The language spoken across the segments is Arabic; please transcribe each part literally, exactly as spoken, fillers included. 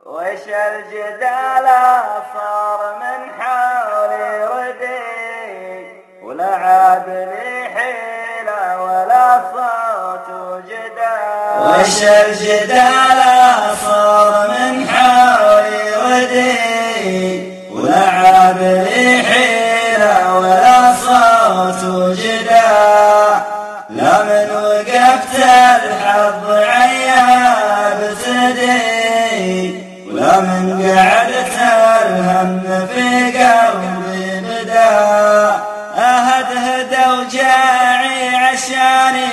وش الجدال صار من حولي ردي، ولا عاد لي حيلة ولا صوت وجدال. وش الجدال صار من حولي ردي، ولا عاد لي حيلة ولا صوت وجدال. لا من وقفت الحظ عياب سدي، ولا من قعدت الهم في قلبي بدا. أهدهد وجاعي عشاني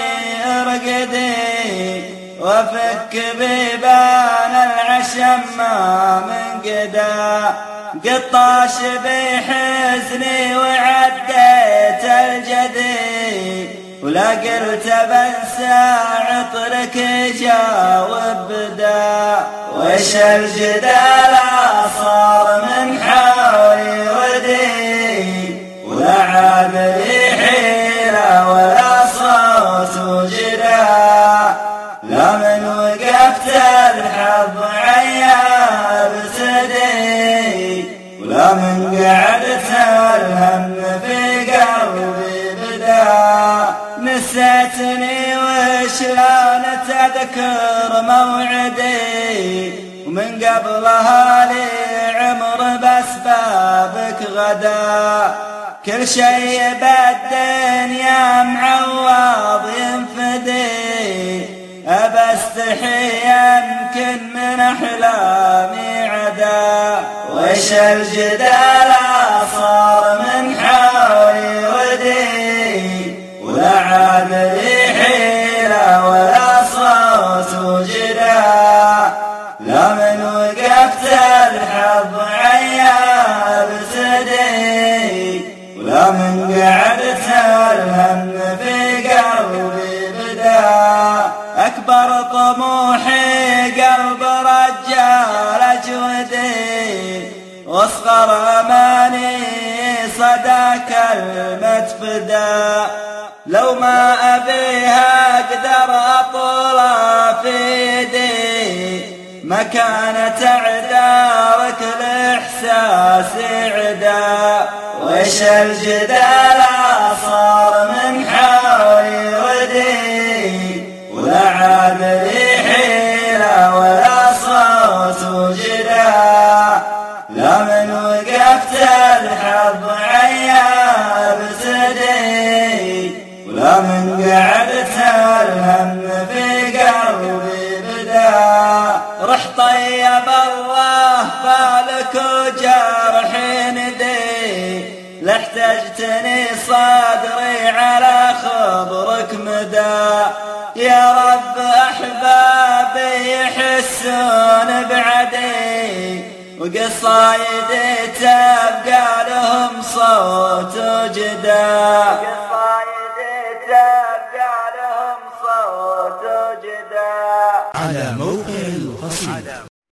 ارقدي، وفك بيبان العشم ما من قدا. قطاش بحزني وعديت الجدي، ولا قلت بنسى عطرك جاوب بدا. وش الجدال صار من حولي ردي، ولا عاد لي حيلة ولا صوت وجدا. لا من وقفت الحظ عياب سدي، ولا من قعدت الهم في قلبي بدا. نسيتني وشلون تذكر موعدي، ومن قبلها لي عمر بأسبابك غدا. كل شي بالدنيا معوض ينفدي، أبستحي يمكن من أحلامي عدا. وش الجدال صار من حولي ردي، ولا عاد لي حيلة ولا صوت وجدا. لا من وقفت الحظ عياب سدي، ولا من قعدت الهم في قلبي بدا. أكبر طموحي قلب رجال جودي، واصغر اماني صدى كلمة فدا. لو ما أبيها أقدر أطولها في يدي، مكانة أعذارك الإحساس عدا. وش الجدال صار من حولي ردي، ولا عاد لي حيلة ولا صوت وجدا. لا من وقفت الحظ عياب سدي، ولا من قعدت الهم في قلبي بدا. رح طيب الله بالك وجرحي ندي، لاحتجتني صدري على خبرك مدى. يا رب أحبابي يحسون بعدي، وقصايدي تبقى لهم صوت وجدا. قصايدي تبقى لهم صوت وجدا. على